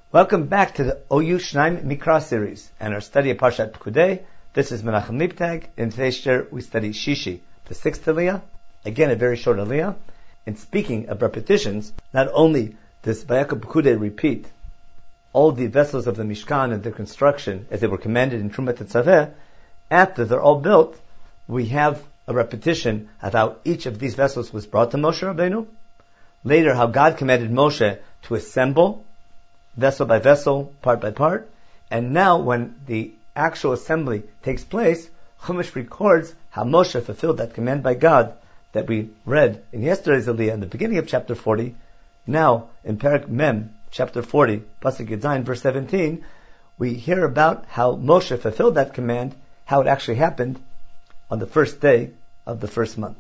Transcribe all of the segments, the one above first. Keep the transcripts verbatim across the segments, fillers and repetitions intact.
Welcome back to the O U Shnaim Mikra series and our study of Parshat Pekudei. This is Menachem Leibtag. In today's share, we study Shishi, the sixth Aliyah. Again, a very short Aliyah. And speaking of repetitions, not only does Vayakam Pekudei repeat all the vessels of the Mishkan and their construction as they were commanded in Trumat Tetzaveh, after they're all built, we have a repetition of how each of these vessels was brought to Moshe Rabbeinu. Later, how God commanded Moshe to assemble vessel by vessel, part by part. And now when the actual assembly takes place, Chumash records how Moshe fulfilled that command by God that we read in yesterday's Aliyah in the beginning of chapter forty. Now, in Perek Mem, chapter forty, Pasuk Yud Zayin, verse seventeen, we hear about how Moshe fulfilled that command, how it actually happened on the first day of the first month.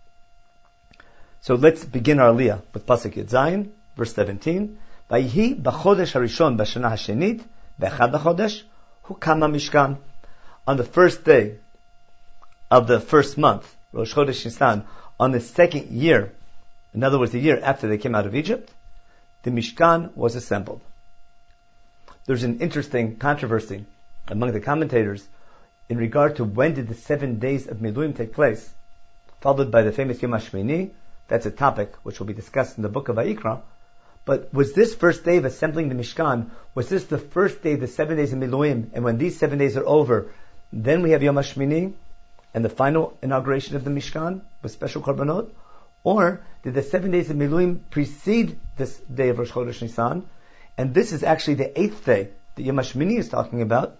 So let's begin our Aliyah with Pasuk Yud Zayin, verse seventeen. Vayhi b'chodesh harishon b'shana hashenit b'echad b'chodesh hukama mishkan. On the first day of the first month, Rosh Chodesh Nisan, on the second year, in other words, the year after they came out of Egypt, the Mishkan was assembled. There's an interesting controversy among the commentators in regard to when did the seven days of Miluim take place, followed by the famous Yom HaShmini. That's a topic which will be discussed in the book of Vayikra. But was this first day of assembling the Mishkan, was this the first day of the seven days of Miluim, and when these seven days are over, then we have Yom HaShmini, and the final inauguration of the Mishkan with special korbanot? Or did the seven days of Miluim precede this day of Rosh Chodesh Nisan? And this is actually the eighth day that Yom HaShmini is talking about.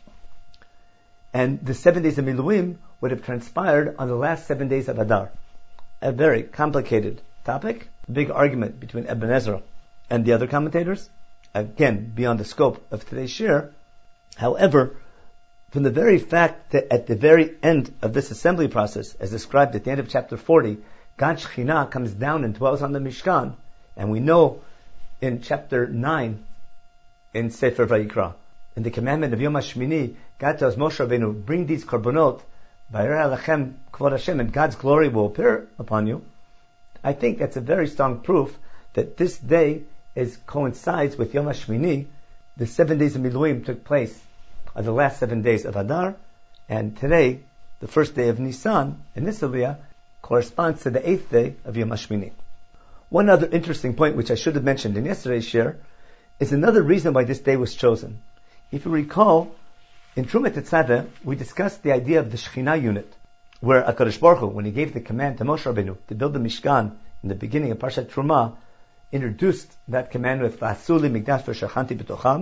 And the seven days of Miluim would have transpired on the last seven days of Adar. A very complicated topic, a big argument between Ibn Ezra and the other commentators, again, beyond the scope of today's shir. However, from the very fact that at the very end of this assembly process, as described at the end of chapter forty, God Shekhinah comes down and dwells on the Mishkan, and we know in chapter nine in Sefer Vayikra, in the commandment of Yom HaShmini, God tells Moshe Rabbeinu, bring these korbanot, Vayireh Lechem Kvod Hashem, and God's glory will appear upon you. I think that's a very strong proof that this day is coincides with Yom HaShmini. The seven days of Miluim took place on the last seven days of Adar, and today, the first day of Nisan, in this Aliyah, corresponds to the eighth day of Yom HaShmini. One other interesting point, which I should have mentioned in yesterday's share, is another reason why this day was chosen. If you recall, in Trumat Tetzaveh, we discussed the idea of the Shekhinah unit, where HaKadosh Baruch Hu, when he gave the command to Moshe Rabbeinu to build the Mishkan in the beginning of Parshat Trumah, introduced that command with V'asuli Mikdash v'shachanti b'tocham.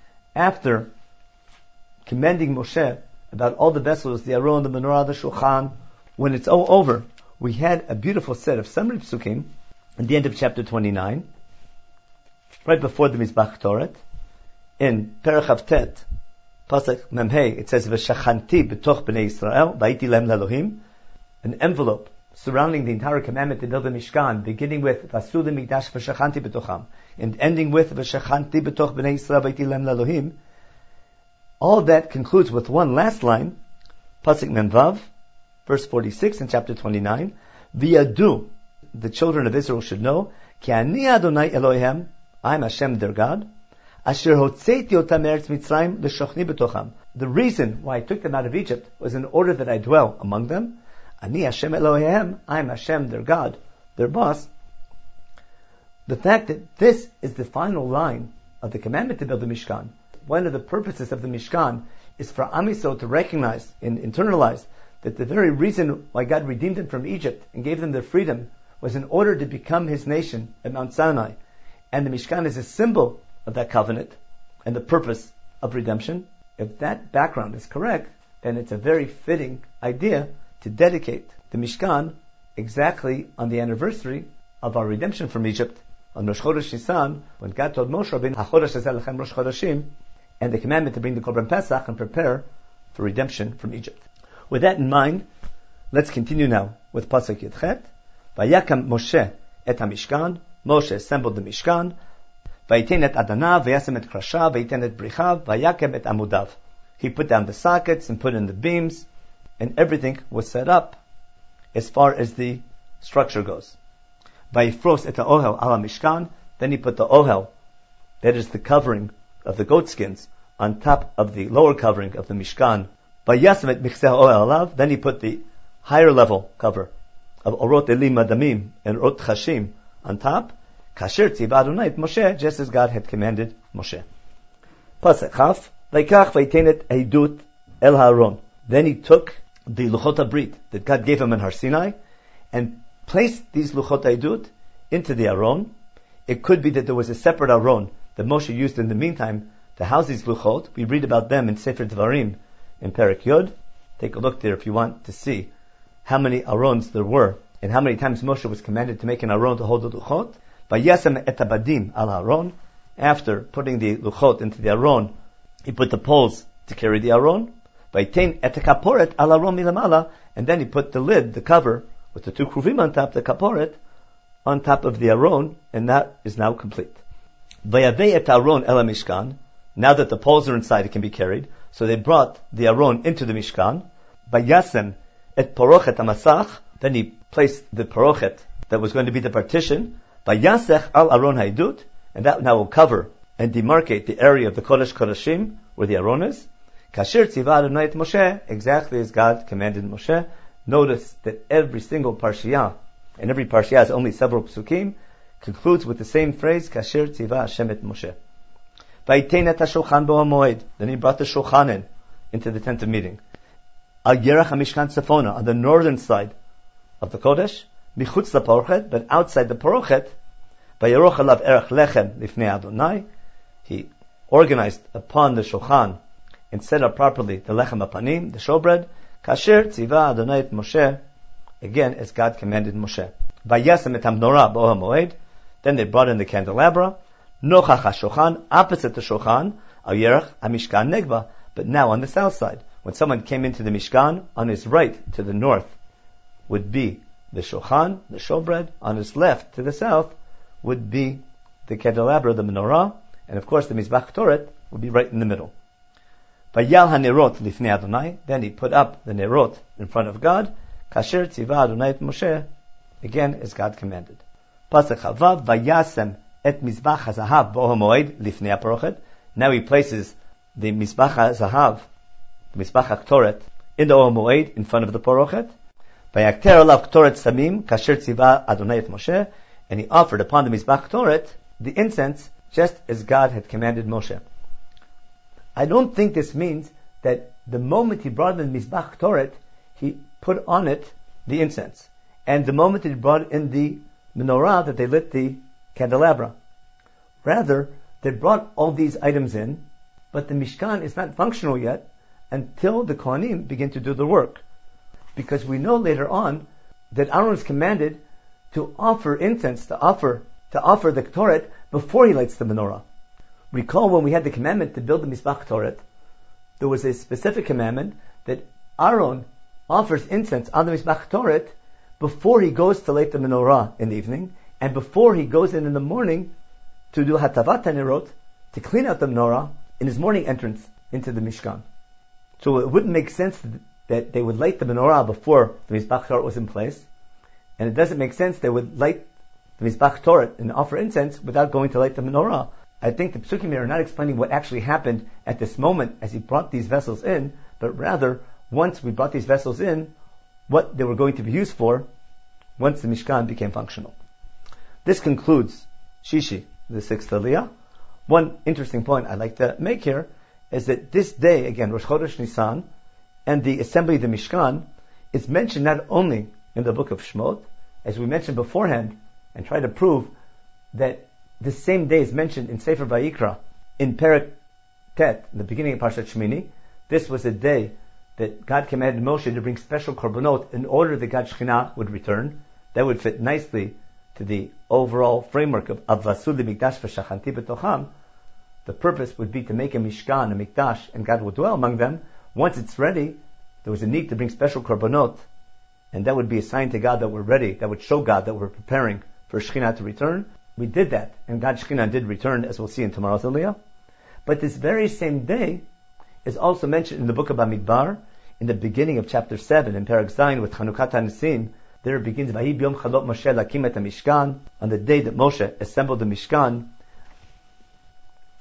After commending Moshe about all the vessels, the Aron, the Menorah, the Shulchan, when it's all over, we had a beautiful set of summary psukim at the end of chapter twenty-nine, right before the Mizbach Toret, in Perek Havtet, Pasuk Memhei, it says, V'shachanti b'toch b'nei Yisrael, v'ayiti lem l'Elohim, an envelope surrounding the entire commandment to build a Mishkan, beginning with V'asuli Mikdash v'shachanti b'tocham, and ending with V'shachanti b'toch b'nei Yisrael, v'ayiti lem l'Elohim. All that concludes with one last line, Pasuk Memvav, verse forty-six in chapter twenty-nine, V'yadu, the children of Israel should know, Ki ani Adonai Elohem, I am Hashem their God, Asher hotzeiti otam eretz Mitzrayim l'shochni b'tocham. The reason why I took them out of Egypt was in order that I dwell among them. Ani Hashem Elohem, I am Hashem their God, their boss. The fact that this is the final line of the commandment to build the Mishkan, one of the purposes of the Mishkan is for Am Yisrael to recognize and internalize that the very reason why God redeemed them from Egypt and gave them their freedom was in order to become His nation at Mount Sinai. And the Mishkan is a symbol of that covenant and the purpose of redemption. If that background is correct, then it's a very fitting idea to dedicate the Mishkan exactly on the anniversary of our redemption from Egypt, on Rosh Chodesh Nisan, when God told Moshe Rabbeinu, HaChodesh hazeh lechem Rosh Chodeshim, and the commandment to bring the Korban Pesach and prepare for redemption from Egypt. With that in mind, let's continue now with Pasuk Yudchet. Vayakam Moshe et HaMishkan, Moshe assembled the Mishkan, Vayiten et Adanav, Vayasem et Krashav, Vayiten et Brichav, Vayakem et Amudav. He put down the sockets and put in the beams, and everything was set up as far as the structure goes. Vayifros et ha'ohel ala Mishkan, then he put the ohel that is the covering of the goat skins, on top of the lower covering of the Mishkan. Vayasem mikseh oel alav, then he put the higher level cover of orot elim madamim and orot chashim on top. Kasher tziva Adonai et Moshe, just as God had commanded Moshe. Pasuk Chaf, Vaikach vaytenet eidut el Haaron. Then he took the Luchot HaBrit that God gave him in Har Sinai and placed these Luchot Eidut into the Aron. It could be that there was a separate Aron that Moshe used in the meantime to house these Luchot. We read about them in Sefer Dvarim in Perek Yod. Take a look there if you want to see how many Arons there were and how many times Moshe was commanded to make an Aron to hold the Luchot. Vayasem et habadim al Aron. After putting the Luchot into the Aron, he put the poles to carry the Aron. Vaytein et kaporet al Aron milamala, and then he put the lid, the cover, with the two kruvim on top, the kaporet, on top of the Aron, and that is now complete. Vayavei et Aron el Mishkan. Now that the poles are inside, it can be carried. So they brought the Aron into the Mishkan. Vayasem et porochet hamasach. Then he placed the porochet that was going to be the partition. Vayasech al Aron haidut, and that now will cover and demarcate the area of the Kodesh Kodashim where the Aron is. Kasher tziva Adonai et Moshe, exactly as God commanded Moshe. Notice that every single parshiah, and every parshiah has only several psukim, concludes with the same phrase, Kasher tziva Hashem et Moshe. Vaytein et hashulchan bo hamoed. Then he brought the shulchan in, into the tent of meeting. Al yerach hamishkan tzafona, on the northern side of the Kodesh, michutz laporochet, but outside the porochet, vayeroch alav erech lechem lifnei Adonai. He organized upon the shulchan and set up properly the lechem apanim, the showbread, kasher tziva Adonai et Moshe, again as God commanded Moshe. Vayasem et hamnorah bo hamoed. Then they brought in the candelabra, nochach hashulchan, opposite the shulchan, al yerach hamishkan negva, but now on the south side. When someone came into the Mishkan, on his right to the north would be the shulchan, the showbread. On his left to the south would be the candelabra, the menorah, and of course the mizbach toret would be right in the middle. Vayal hanerot lifnei Adonai. Then he put up the nerot in front of God. Kasher tziva Adonai et Moshe, again as God commanded. Pasuk Chavav, Vayasem et mizbach hazahav bo hamoed lifnei haporochet. Now he places the mizbach hazahav, the mizbach haktoret, in the Ohel Moed in front of the porochet. Vayakter alav ktoret samim kasher tziva Adonai et Moshe, and he offered upon the mizbach ktoret the incense just as God had commanded Moshe. I don't think this means that the moment he brought in the mizbach ktoret, he put on it the incense, and the moment he brought in the menorah, that they lit the candelabra. Rather, they brought all these items in, but the Mishkan is not functional yet until the Kohanim begin to do the work. Because we know later on that Aaron is commanded to offer incense, to offer to offer the Ktoret before he lights the menorah. Recall when we had the commandment to build the Mizbach Ktoret, there was a specific commandment that Aaron offers incense on the Mizbach Ktoret before he goes to light the menorah in the evening, and before he goes in in the morning to do Hatavat HaNerot, to clean out the menorah in his morning entrance into the Mishkan. So it wouldn't make sense that they would light the menorah before the Mizbach Ktoret was in place, and it doesn't make sense they would light the Mizbach Ktoret and offer incense without going to light the menorah. I think the Psukim here are not explaining what actually happened at this moment as he brought these vessels in, but rather, once we brought these vessels in, what they were going to be used for once the Mishkan became functional. This concludes Shishi, the sixth Aliyah. One interesting point I'd like to make here is that this day, again, Rosh Chodesh Nisan, and the assembly of the Mishkan, is mentioned not only in the book of Shmot, as we mentioned beforehand, and try to prove that the same day is mentioned in Sefer Vayikra, in Perek Tet, in the beginning of Parshat Shmini. This was a day that God commanded Moshe to bring special korbanot in order that God's Shekhinah would return. That would fit nicely to the overall framework of Avasu Mikdash v'Shachanti b'tocham. The purpose would be to make a Mishkan, a Mikdash, and God would dwell among them. Once it's ready, there was a need to bring special korbanot, and that would be a sign to God that we're ready, that would show God that we're preparing for Shekhinah to return. We did that, and God's Shekhinah did return, as we'll see in tomorrow's Aliyah. But this very same day is also mentioned in the book of Bamidbar, in the beginning of chapter seven, in Perek Zayin, with Chanukat HaNesim. There it begins, Vahi b'yom chalot Moshe lakim et HaMishkan. On the day that Moshe assembled the Mishkan,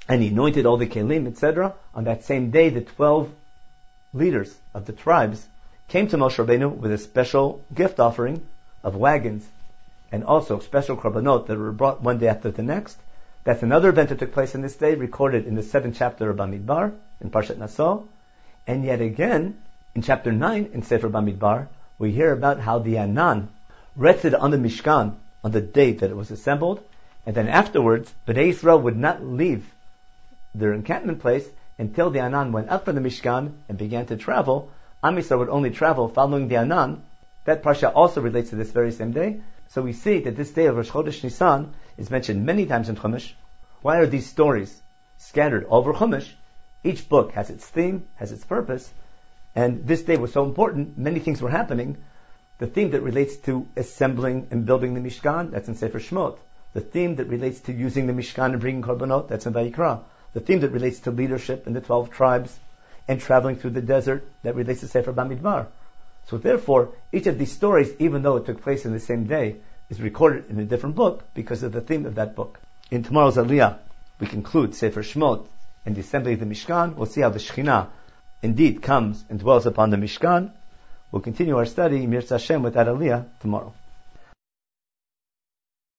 and he anointed all the kelim, et cetera. On that same day, the twelve leaders of the tribes came to Moshe Rabbeinu with a special gift offering of wagons, and also special korbanot that were brought one day after the next. That's another event that took place in this day, recorded in the seventh chapter of Bamidbar, in Parshat Naso. And yet again, in chapter nine, in Sefer Bamidbar, we hear about how the Anan rested on the Mishkan on the day that it was assembled, and then afterwards, Bnei Yisrael would not leave their encampment place until the Anan went up from the Mishkan and began to travel. Am Yisrael would only travel following the Anan. That parsha also relates to this very same day. So we see that this day of Rosh Chodesh Nisan is mentioned many times in Chumash. Why are these stories scattered all over Chumash? Each book has its theme, has its purpose, and this day was so important, many things were happening. The theme that relates to assembling and building the Mishkan, that's in Sefer Shemot. The theme that relates to using the Mishkan and bringing korbanot, that's in Vayikra. The theme that relates to leadership in the twelve tribes and traveling through the desert, that relates to Sefer Bamidbar. So therefore, each of these stories, even though it took place in the same day, is recorded in a different book because of the theme of that book. In tomorrow's Aliyah, we conclude Sefer Shemot and the assembly of the Mishkan. We'll see how the Shekhinah indeed comes and dwells upon the Mishkan. We'll continue our study, Mirza Hashem, with that Aliyah tomorrow.